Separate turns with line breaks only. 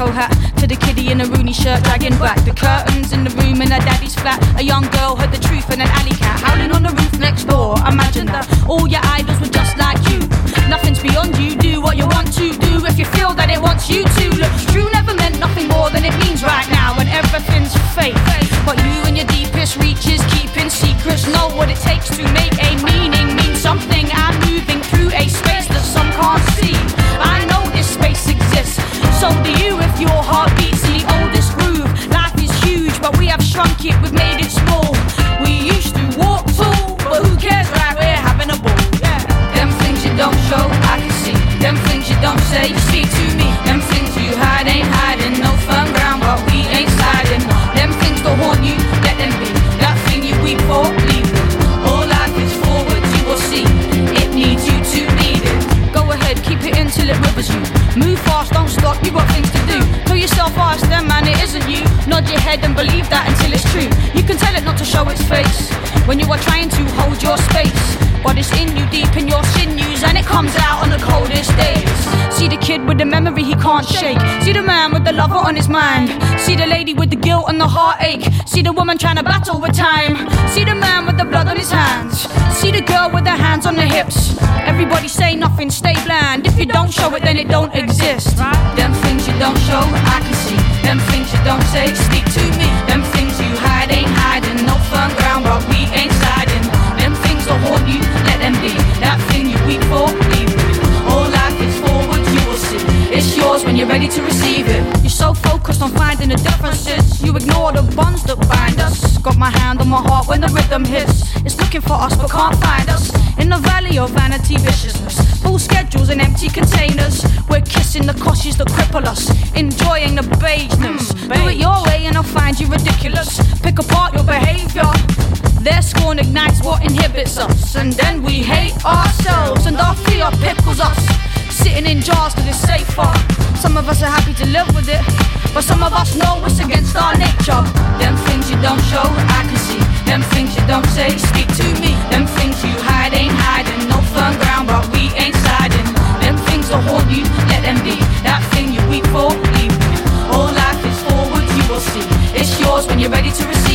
bolo hat to the kiddie in a Rooney shirt dragging back the curtains in the room in her daddy's flat. A young girl heard the truth in an alley cat howling on the roof next door. Imagine that all your idols were just like you. Nothing's beyond you. Do what you want to do if you feel that it wants you to. Look, true never meant nothing more than it means right now, when everything's fake. But you and your deepest reaches, keeping secrets, know what it takes to make a meaning mean something. I'm moving through a space that some can't see. I know this space exists, so do you if your heart beats the oldest groove. Life is huge, but we have shrunk it, we've made it small. We used to walk tall, but who cares, right? We're having a ball. Yeah. Them things you don't show, I can see. Them things you don't say, you speak to me. Them things you hide ain't hiding. No firm ground, but we ain't sliding. Them things don't haunt you, let them be. That thing you weep for, leave it. All life is forward, you will see. It needs you to lead it. Go ahead, keep it in till it rivers you. Move fast, don't stop, you got things to do. Tell yourself, ask them, man, it isn't you. Nod your head and believe that until it's true. You can tell it not to show its face when you are trying to hold your space. But it's in you, deep in your sinews, and it comes out on the coldest days. See the kid with the memory he can't shake. See the man with the lover on his mind. See the lady with the guilt and the heartache. See the woman trying to battle with time. See the man with the blood on his hands. See the girl with her hands on the hips. Everybody say nothing, stay bland. If you don't show it, then it don't exist. Them things you don't show, I can see. Them things you don't say, speak to me. Them things you hide ain't hiding. No firm ground, but we ain't sliding. Them things will haunt you, let them be. That thing you weep for, leave it. All life is forward, you will see. It's yours when you're ready to receive it. You're so focused on finding the differences, you ignore the bonds that bind us. Got my hand on my heart when the rhythm hits. It's looking for us but can't find us. In the valley of vanity viciousness, full schedules and empty containers. We're kissing the causes that cripple us, enjoying the beigeness. Do it your way and I'll find you ridiculous. Pick apart your behavior. Their scorn ignites what inhibits us, and then we hate ourselves, and our fear pickles us. Sitting in jars cause it's safer. Some of us are happy to live with it, but some of us know it's against our nature. Them things you don't show, I can see. Them things you don't say, speak to me. Them things you hide ain't hiding. No firm ground, but we ain't sliding. Them things will haunt you, let them be. That thing you weep for, leave me. All life is forward, you will see. It's yours when you're ready to receive.